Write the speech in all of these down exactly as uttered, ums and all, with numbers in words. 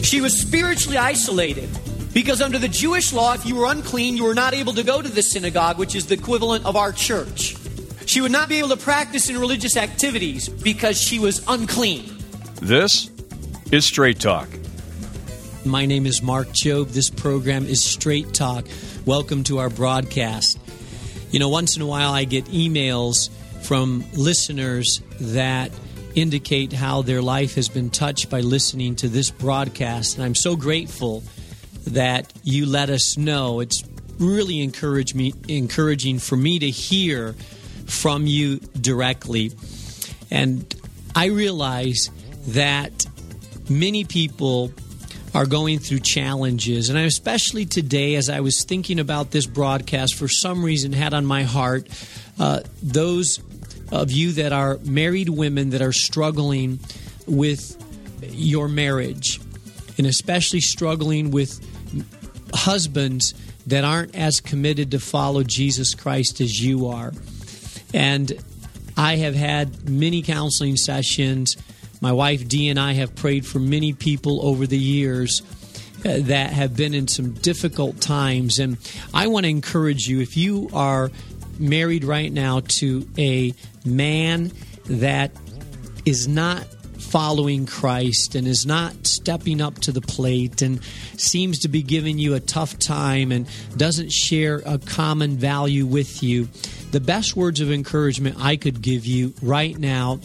She was spiritually isolated because under the Jewish law, if you were unclean, you were not able to go to the synagogue, which is the equivalent of our church. She would not be able to practice in religious activities because she was unclean. This is Straight Talk. My name is Mark Jobe. This program is Straight Talk. Welcome to our broadcast. You know, once in a while I get emails from listeners that indicate how their life has been touched by listening to this broadcast. And I'm so grateful that you let us know. It's really encourage me, encouraging for me to hear from you directly. And I realize that many people are going through challenges. And I especially today, as I was thinking about this broadcast, for some reason had on my heart uh, those of you that are married women that are struggling with your marriage, and especially struggling with husbands that aren't as committed to follow Jesus Christ as you are. And I have had many counseling sessions. My wife Dee and I have prayed for many people over the years uh, that have been in some difficult times. And I want to encourage you, if you are married right now to a man that is not following Christ and is not stepping up to the plate and seems to be giving you a tough time and doesn't share a common value with you, the best words of encouragement I could give you right now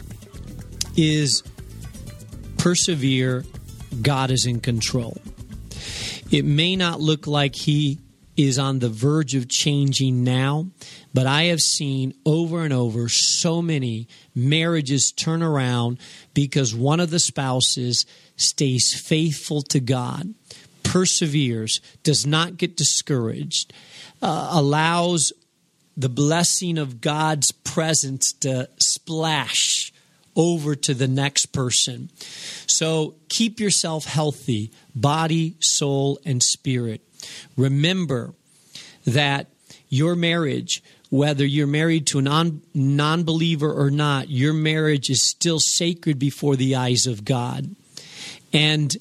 is persevere. God is in control. It may not look like He is on the verge of changing now, but I have seen over and over so many marriages turn around because one of the spouses stays faithful to God, perseveres, does not get discouraged, uh, allows the blessing of God's presence to splash over to the next person. So keep yourself healthy, body, soul, and spirit. Remember that your marriage, whether you're married to a non, non-believer or not, your marriage is still sacred before the eyes of God. And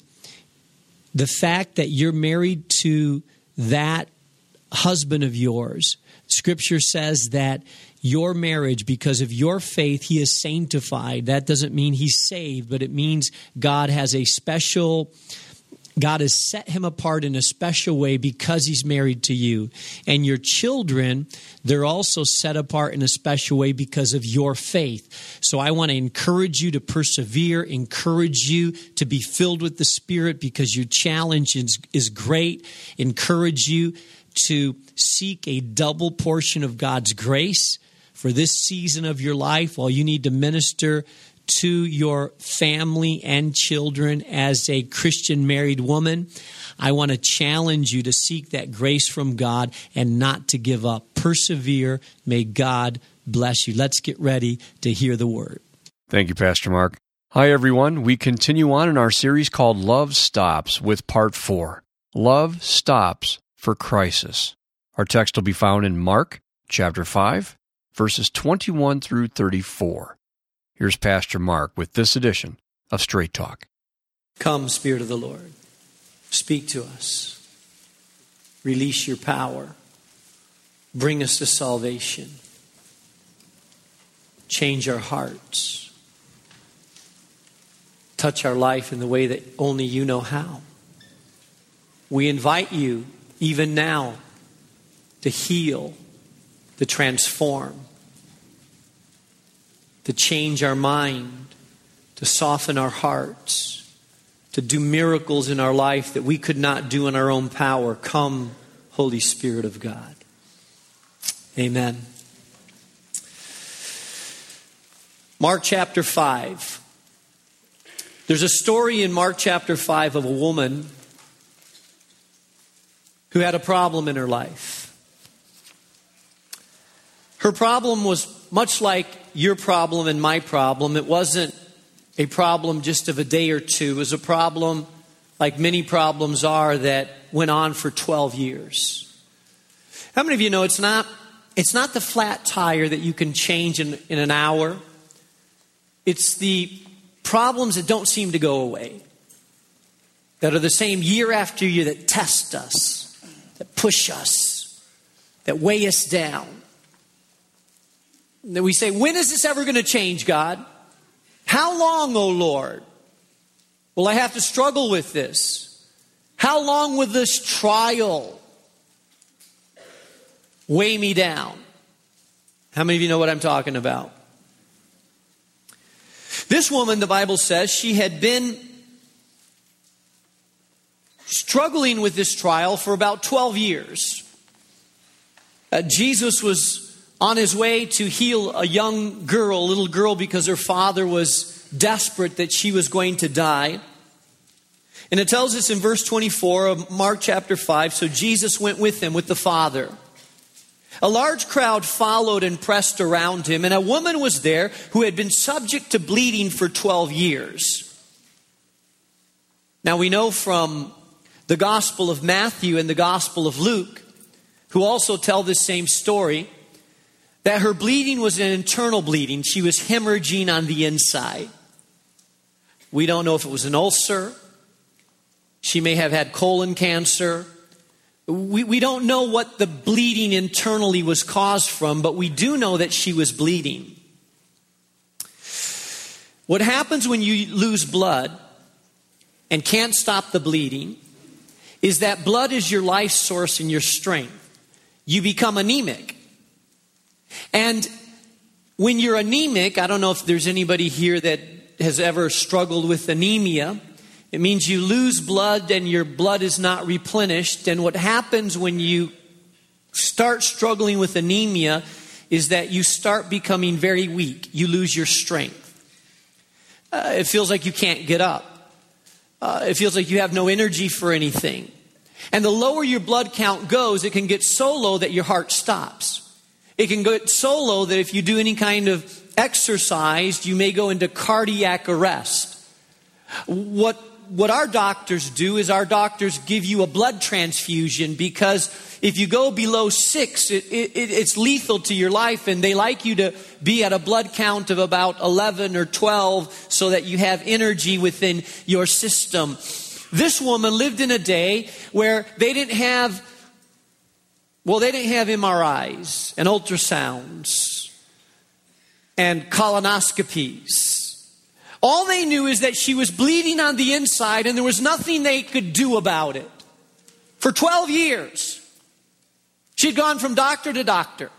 the fact that you're married to that husband of yours, Scripture says that your marriage, because of your faith, He is sanctified. That doesn't mean he's saved, but it means God has a special, God has set him apart in a special way because he's married to you. And your children, they're also set apart in a special way because of your faith. So I want to encourage you to persevere, encourage you to be filled with the Spirit because your challenge is, is great. Encourage you to seek a double portion of God's grace for this season of your life while you need to minister to your family and children as a Christian married woman. I want to challenge you to seek that grace from God and not to give up. Persevere. May God bless you. Let's get ready to hear the word. Thank you, Pastor Mark. Hi, everyone. We continue on in our series called Love Stops with Part four. Love Stops for Crisis. Our text will be found in Mark chapter five, verses twenty-one through thirty-four. Here's Pastor Mark with this edition of Straight Talk. Come, Spirit of the Lord. Speak to us. Release your power. Bring us to salvation. Change our hearts. Touch our life in the way that only you know how. We invite you, even now, to heal, to transform, to change our mind, to soften our hearts, to do miracles in our life that we could not do in our own power. Come, Holy Spirit of God. Amen. Mark chapter five. There's a story in Mark chapter five of a woman who had a problem in her life. Her problem was much like your problem and my problem. It wasn't a problem just of a day or two. It was a problem, like many problems are, that went on for twelve years. How many of you know it's not, it's not the flat tire that you can change in, in an hour? It's the problems that don't seem to go away. that are the same year after year, that test us, that push us, that weigh us down. And then we say, when is this ever going to change, God? How long, O Lord, will I have to struggle with this? How long will this trial weigh me down? How many of you know what I'm talking about? This woman, the Bible says, she had been struggling with this trial for about twelve years. Uh, Jesus was on his way to heal a young girl, a little girl, because her father was desperate that she was going to die. And it tells us in verse twenty-four of Mark chapter five, so Jesus went with him, with the father. A large crowd followed and pressed around him, and a woman was there who had been subject to bleeding for twelve years. Now we know from the Gospel of Matthew and the Gospel of Luke, who also tell this same story, that her bleeding was an internal bleeding. She was hemorrhaging on the inside. We don't know if it was an ulcer. She may have had colon cancer. We, we don't know what the bleeding internally was caused from, but we do know that she was bleeding. What happens when you lose blood and can't stop the bleeding is that blood is your life source and your strength. You become anemic. And when you're anemic, I don't know if there's anybody here that has ever struggled with anemia. It means you lose blood and your blood is not replenished. And what happens when you start struggling with anemia is that you start becoming very weak. You lose your strength. Uh, it feels like you can't get up. Uh, it feels like you have no energy for anything. And the lower your blood count goes, it can get so low that your heart stops. It can get so low that if you do any kind of exercise, you may go into cardiac arrest. What what our doctors do is our doctors give you a blood transfusion, because if you go below six, it, it, it's lethal to your life, and they like you to be at a blood count of about eleven or twelve so that you have energy within your system. This woman lived in a day where they didn't have, well, they didn't have M R Is and ultrasounds and colonoscopies. All they knew is that she was bleeding on the inside, and there was nothing they could do about it. For twelve years, she'd gone from doctor to doctor.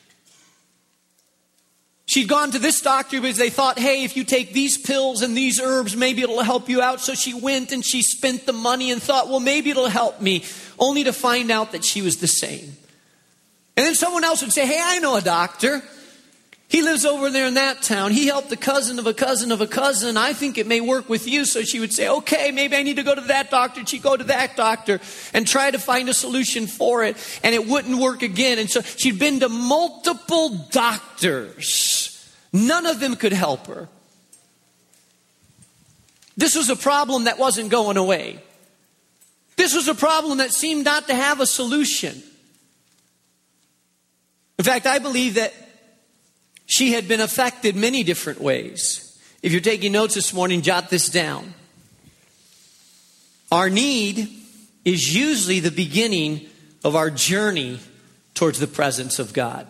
She'd gone to this doctor because they thought, hey, if you take these pills and these herbs, maybe it'll help you out. So she went and she spent the money and thought, well, maybe it'll help me, only to find out that she was the same. And then someone else would say, hey, I know a doctor. He lives over there in that town. He helped the cousin of a cousin of a cousin. I think it may work with you. So she would say, okay, maybe I need to go to that doctor. And she'd go to that doctor and try to find a solution for it. And it wouldn't work again. And so she'd been to multiple doctors. None of them could help her. This was a problem that wasn't going away. This was a problem that seemed not to have a solution. In fact, I believe that she had been affected many different ways. If you're taking notes this morning, jot this down. Our need is usually the beginning of our journey towards the presence of God.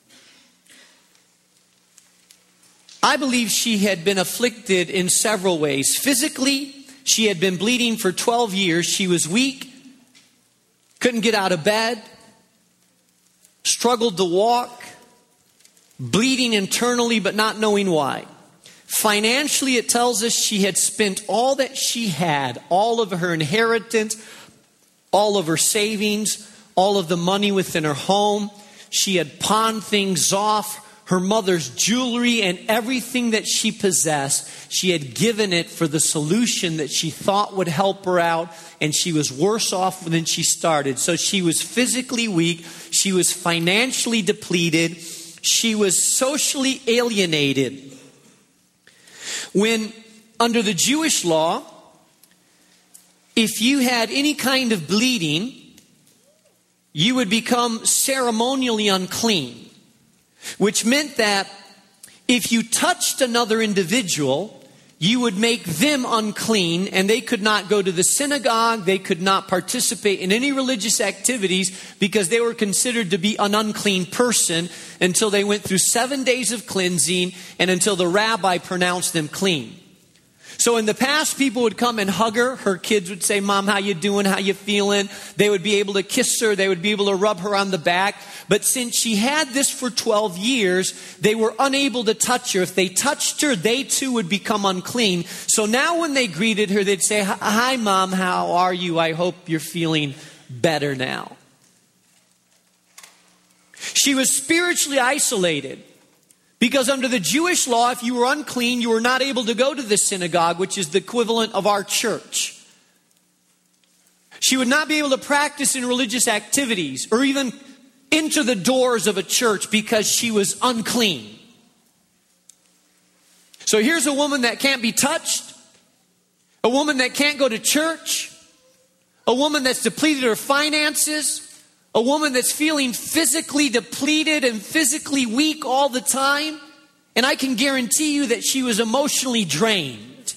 I believe she had been afflicted in several ways. Physically, she had been bleeding for twelve years. She was weak, couldn't get out of bed, struggled to walk, bleeding internally but not knowing why. Financially, it tells us she had spent all that she had, all of her inheritance, all of her savings, all of the money within her home. She had pawned things off, her mother's jewelry and everything that she possessed. She had given it for the solution that she thought would help her out, and she was worse off than she started. So she was physically weak, she was financially depleted, she was socially alienated. When, under the Jewish law, if you had any kind of bleeding, you would become ceremonially unclean, which meant that if you touched another individual, you would make them unclean, and they could not go to the synagogue, they could not participate in any religious activities because they were considered to be an unclean person until they went through seven days of cleansing and until the rabbi pronounced them clean. So in the past, people would come and hug her. Her kids would say, "Mom, how you doing? How you feeling?" They would be able to kiss her. They would be able to rub her on the back. But since she had this for twelve years, they were unable to touch her. If they touched her, they too would become unclean. So now when they greeted her, they'd say, "Hi, Mom, how are you? I hope you're feeling better now." She was spiritually isolated. Because under the Jewish law, if you were unclean, you were not able to go to the synagogue, which is the equivalent of our church. She would not be able to practice in religious activities or even enter the doors of a church because she was unclean. So here's a woman that can't be touched, a woman that can't go to church, a woman that's depleted her finances, a woman that's feeling physically depleted and physically weak all the time. And I can guarantee you that she was emotionally drained.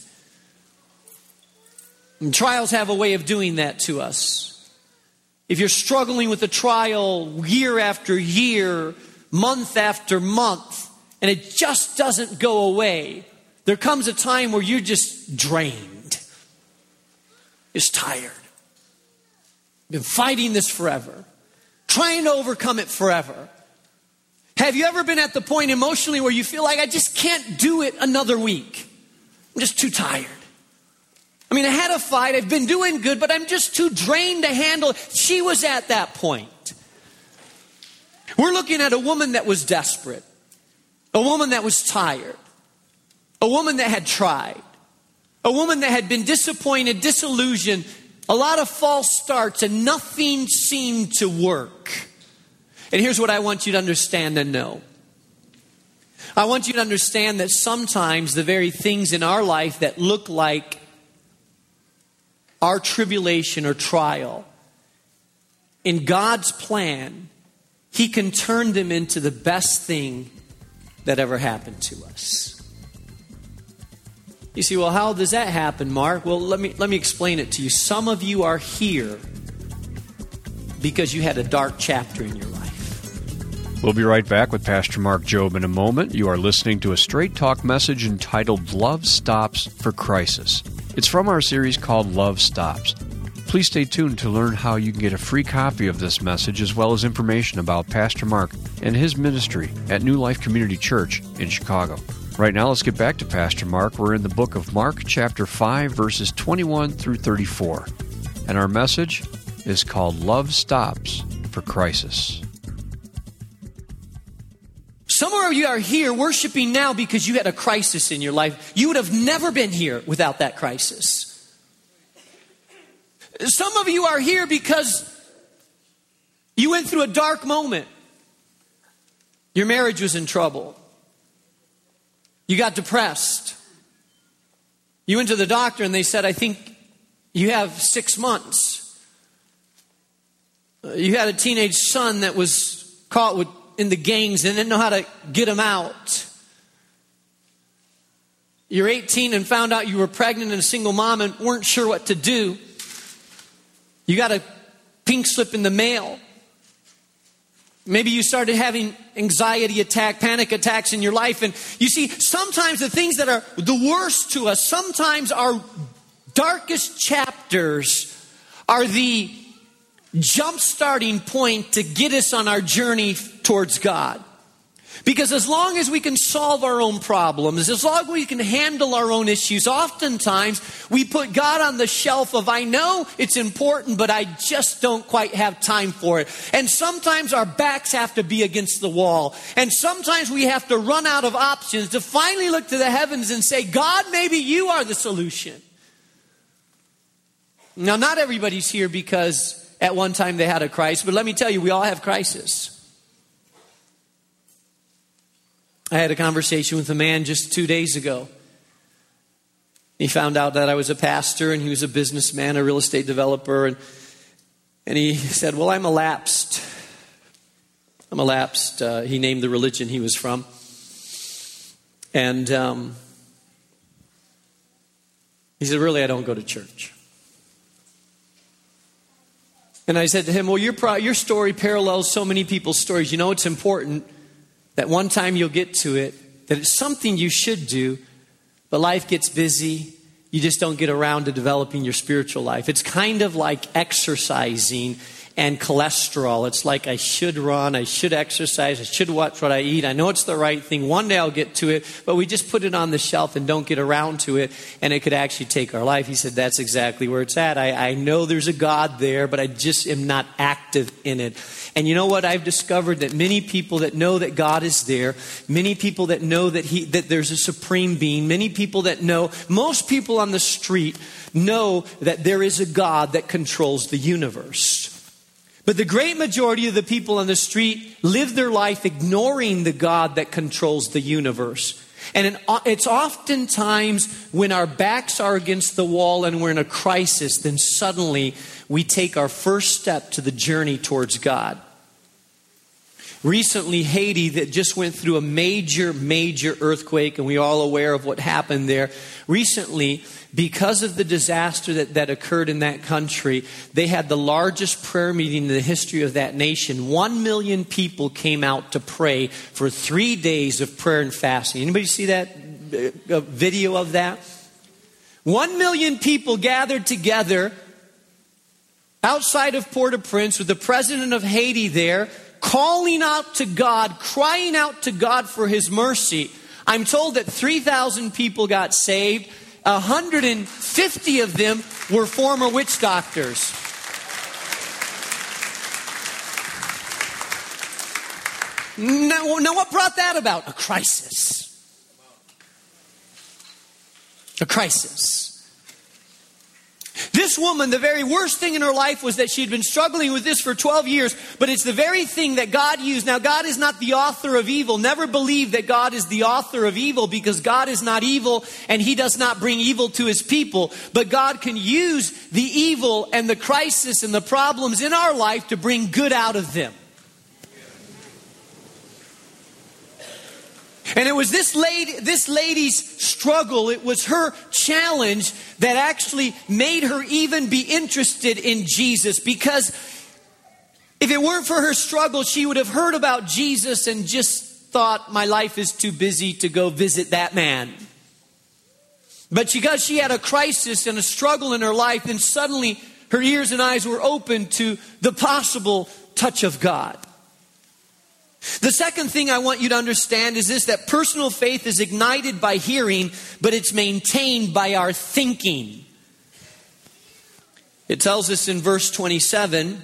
And trials have a way of doing that to us. If you're struggling with a trial year after year, month after month, and it just doesn't go away, there comes a time where you're just drained. Just tired. Been fighting this forever. Trying to overcome it forever. Have you ever been at the point emotionally where you feel like I just can't do it another week? I'm just too tired. I mean, I had a fight. I've been doing good, but I'm just too drained to handle it. She was at that point. We're looking at a woman that was desperate. A woman that was tired. A woman that had tried. A woman that had been disappointed, disillusioned. A lot of false starts and nothing seemed to work. And here's what I want you to understand and know. I want you to understand that sometimes the very things in our life that look like our tribulation or trial, in God's plan, He can turn them into the best thing that ever happened to us. You see, well, how does that happen, Mark? Well, let me let me explain it to you. Some of you are here because you had a dark chapter in your life. We'll be right back with Pastor Mark Jobe in a moment. You are listening to a Straight Talk message entitled Love Stops for Crisis. It's from our series called Love Stops. Please stay tuned to learn how you can get a free copy of this message as well as information about Pastor Mark and his ministry at New Life Community Church in Chicago. Right now, let's get back to Pastor Mark. We're in the book of Mark, chapter five, verses twenty-one through thirty-four. And our message is called Love Stops for Crisis. Some of you are here worshiping now because you had a crisis in your life. You would have never been here without that crisis. Some of you are here because you went through a dark moment. Your marriage was in trouble. You got depressed. You went to the doctor and they said, I think you have six months. You had a teenage son that was caught with, in the gangs and didn't know how to get him out. You're eighteen and found out you were pregnant and a single mom and weren't sure what to do. You got a pink slip in the mail. Maybe you started having anxiety attack, panic attacks in your life. And you see, sometimes the things that are the worst to us, sometimes our darkest chapters are the jump-starting point to get us on our journey towards God. Because as long as we can solve our own problems, as long as we can handle our own issues, oftentimes we put God on the shelf of, I know it's important, but I just don't quite have time for it. And sometimes our backs have to be against the wall. And sometimes we have to run out of options to finally look to the heavens and say, God, maybe you are the solution. Now, not everybody's here because at one time they had a crisis, but let me tell you, we all have crisis. I had a conversation with a man just two days ago. He found out that I was a pastor and he was a businessman, a real estate developer. And, and he said, well, I'm a lapsed. I'm a lapsed. Uh, he named the religion he was from. And um, He said, really, I don't go to church. And I said to him, well, your, pro- your story parallels so many people's stories. You know, it's important that one time you'll get to it, that it's something you should do, but life gets busy. You just don't get around to developing your spiritual life. It's kind of like exercising and cholesterol. It's like I should run, I should exercise, I should watch what I eat. I know it's the right thing. One day I'll get to it, but we just put it on the shelf and don't get around to it, and it could actually take our life. He said, that's exactly where it's at. I, I know there's a God there, but I just am not active in it. And you know what? I've discovered that many people that know that God is there, many people that know that he that there's a supreme being, many people that know, most people on the street know that there is a God that controls the universe. But the great majority of the people on the street live their life ignoring the God that controls the universe. And it's oftentimes when our backs are against the wall and we're in a crisis, then suddenly we take our first step to the journey towards God. Recently, Haiti that just went through a major, major earthquake, and we're all aware of what happened there. Recently, because of the disaster that, that occurred in that country, they had the largest prayer meeting in the history of that nation. One million people came out to pray for three days of prayer and fasting. Anybody see that uh, video of that? One million people gathered together outside of Port-au-Prince with the president of Haiti there, calling out to God, crying out to God for His mercy. I'm told that three thousand people got saved. one hundred fifty of them were former witch doctors. Now, now what brought that about? A crisis. A crisis. This woman, the very worst thing in her life was that she had been struggling with this for twelve years, but it's the very thing that God used. Now, God is not the author of evil. Never believe that God is the author of evil, because God is not evil and He does not bring evil to His people. But God can use the evil and the crisis and the problems in our life to bring good out of them. And it was this lady, this lady's struggle, it was her challenge that actually made her even be interested in Jesus. Because if it weren't for her struggle, she would have heard about Jesus and just thought, my life is too busy to go visit that man. But because she had a crisis and a struggle in her life, then suddenly her ears and eyes were open to the possible touch of God. The second thing I want you to understand is this, that personal faith is ignited by hearing, but it's maintained by our thinking. It tells us in verse twenty-seven.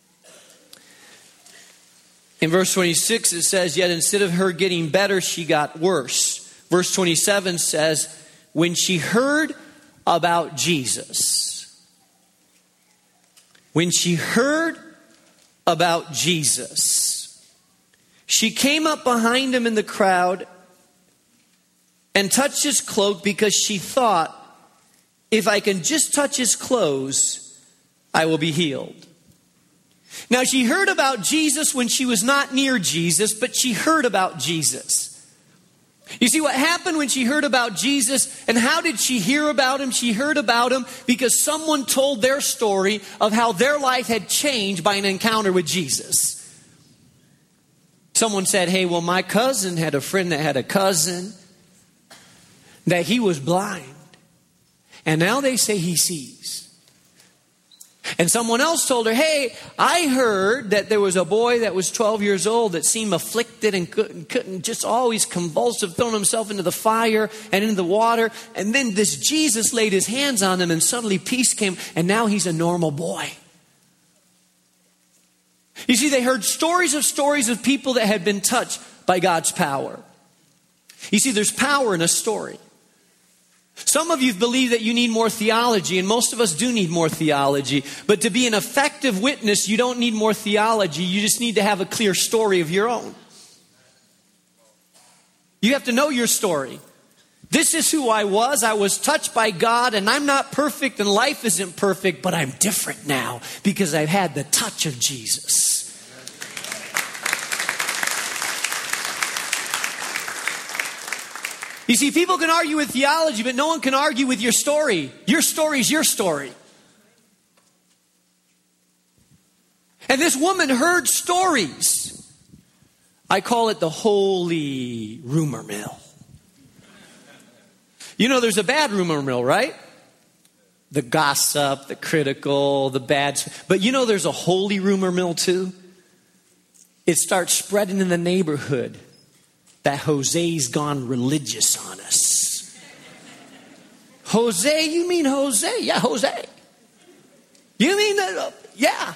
In verse twenty-six it says, yet instead of her getting better, she got worse. Verse twenty-seven says, when she heard about Jesus. When she heard about Jesus. She came up behind him in the crowd and touched his cloak, because she thought, if I can just touch his clothes, I will be healed. Now, she heard about Jesus when she was not near Jesus, but she heard about Jesus. You see what happened when she heard about Jesus, and how did she hear about him? She heard about him because someone told their story of how their life had changed by an encounter with Jesus. Someone said, hey, well, my cousin had a friend that had a cousin that he was blind. And now they say he sees. And someone else told her, hey, I heard that there was a boy that was twelve years old that seemed afflicted and couldn't, couldn't just always convulsive, throwing himself into the fire and into the water. And then this Jesus laid his hands on him and suddenly peace came, and now he's a normal boy. You see, they heard stories of stories of people that had been touched by God's power. You see, there's power in a story. Some of you believe that you need more theology, and most of us do need more theology. But to be an effective witness, you don't need more theology. You just need to have a clear story of your own. You have to know your story. This is who I was. I was touched by God, and I'm not perfect, and life isn't perfect, but I'm different now because I've had the touch of Jesus. You see, people can argue with theology, but no one can argue with your story. Your story is your story. And this woman heard stories. I call it the holy rumor mill. You know, there's a bad rumor mill, right? The gossip, the critical, the bad. But you know there's a holy rumor mill too? It starts spreading in the neighborhood that Jose's gone religious on us. Jose, you mean Jose? Yeah, Jose. You mean that? Uh, yeah.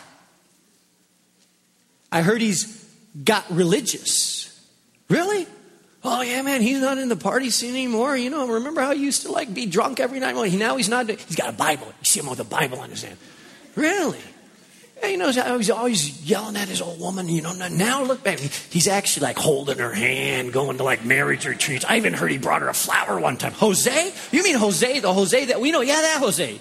I heard he's got religious. Really? Oh, yeah, man, he's not in the party scene anymore. You know, remember how he used to, like, be drunk every night? Well, he, now he's not. He's got a Bible. You see him with a Bible in his hand. Really? Yeah, you know, he's always yelling at his old woman. You know, now look back. He's actually, like, holding her hand, going to, like, marriage retreats. I even heard he brought her a flower one time. Jose? You mean Jose? The Jose that we know? Yeah, that Jose.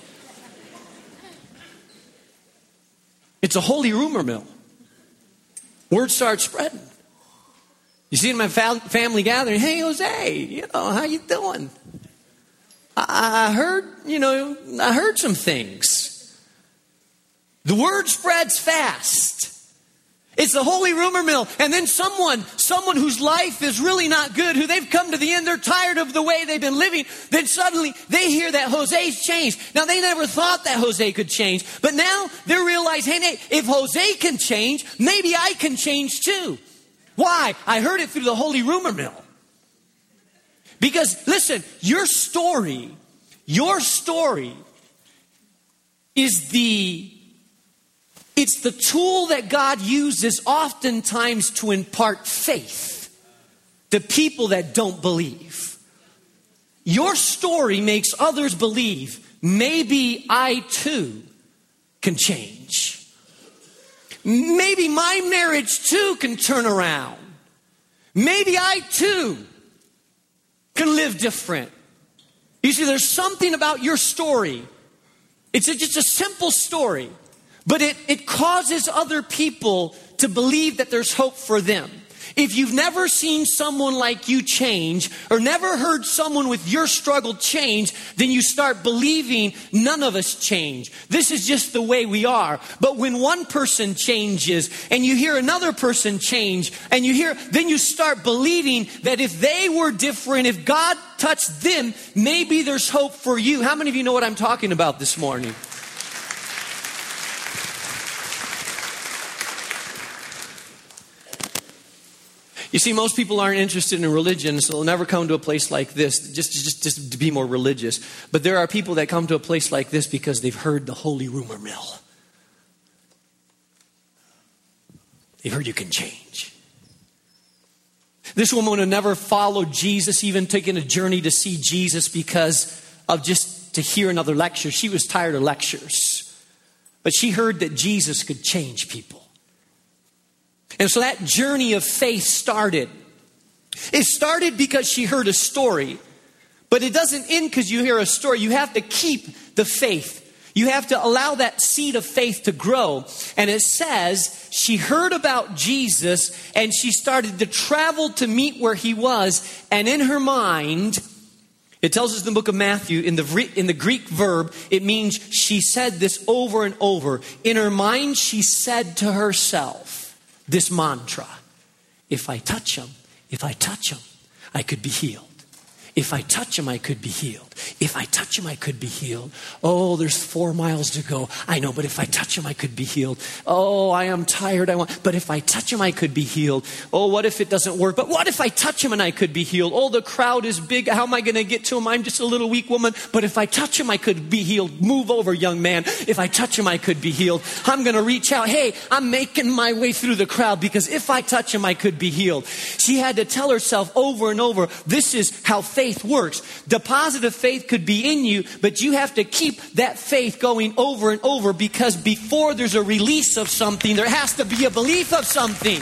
It's a holy rumor mill. Word starts spreading. You see in my family gathering, hey, Jose, you know, how you doing? I heard, you know, I heard some things. The word spreads fast. It's the holy rumor mill. And then someone, someone whose life is really not good, who they've come to the end, they're tired of the way they've been living, then suddenly they hear that Jose's changed. Now, they never thought that Jose could change, but now they realize, hey, if Jose can change, maybe I can change too. Why? I heard it through the holy rumor mill. Because, listen, your story, your story is the, it's the tool that God uses oftentimes to impart faith to people that don't believe. Your story makes others believe, maybe I too can change. Maybe my marriage too can turn around. Maybe I too can live different. You see, there's something about your story. It's a, just a simple story, but it, it causes other people to believe that there's hope for them. If you've never seen someone like you change, or never heard someone with your struggle change, then you start believing none of us change. This is just the way we are. But when one person changes, and you hear another person change, and you hear, then you start believing that if they were different, if God touched them, maybe there's hope for you. How many of you know what I'm talking about this morning? You see, most people aren't interested in religion, so they'll never come to a place like this just, just, just to be more religious. But there are people that come to a place like this because they've heard the holy rumor mill. They've heard you can change. This woman would have never followed Jesus, even taken a journey to see Jesus because of just to hear another lecture. She was tired of lectures. But she heard that Jesus could change people. And so that journey of faith started. It started because she heard a story. But it doesn't end because you hear a story. You have to keep the faith. You have to allow that seed of faith to grow. And it says she heard about Jesus and she started to travel to meet where he was. And in her mind, it tells us in the book of Matthew, in the, in the Greek verb, it means she said this over and over. In her mind, she said to herself this mantra: if I touch him, if I touch him, I could be healed. If I touch him, I could be healed. If I touch him, I could be healed. Oh, there's four miles to go. I know, but if I touch him, I could be healed. Oh, I am tired. I want, but if I touch him, I could be healed. Oh, what if it doesn't work? But what if I touch him and I could be healed? Oh, the crowd is big. How am I going to get to him? I'm just a little weak woman. But if I touch him, I could be healed. Move over, young man. If I touch him, I could be healed. I'm going to reach out. Hey, I'm making my way through the crowd because if I touch him, I could be healed. She had to tell herself over and over, this is how faith Faith works. Deposit of faith could be in you, but you have to keep that faith going over and over, because before there's a release of something, there has to be a belief of something.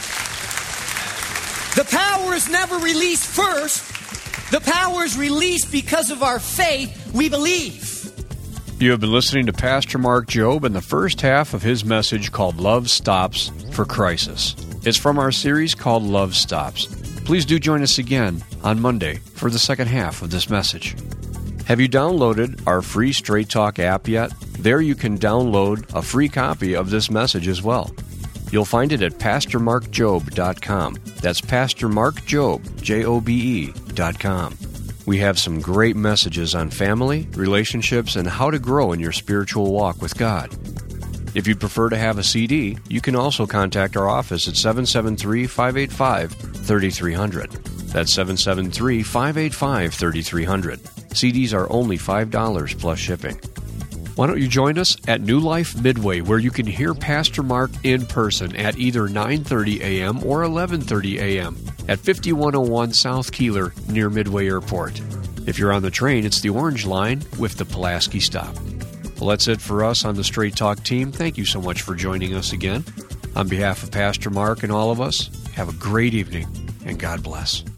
The power is never released first. The power is released because of our faith. We believe. You have been listening to Pastor Mark Jobe and the first half of his message called Love Stops for Crisis. It's from our series called Love Stops. Please do join us again on Monday for the second half of this message. Have you downloaded our free Straight Talk app yet? There you can download a free copy of this message as well. You'll find it at pastor mark jobe dot com. That's Pastor Mark Jobe, J O B E, dot com. We have some great messages on family, relationships, and how to grow in your spiritual walk with God. If you'd prefer to have a C D, you can also contact our office at seven seven three, five eight five, three three zero zero. That's seven seven three, five eight five, three three zero zero. C Ds are only five dollars plus shipping. Why don't you join us at New Life Midway, where you can hear Pastor Mark in person at either nine thirty a.m. or eleven thirty a.m. at fifty-one oh one South Keeler near Midway Airport. If you're on the train, it's the Orange Line with the Pulaski stop. Well, that's it for us on the Straight Talk team. Thank you so much for joining us again. On behalf of Pastor Mark and all of us, have a great evening, and God bless.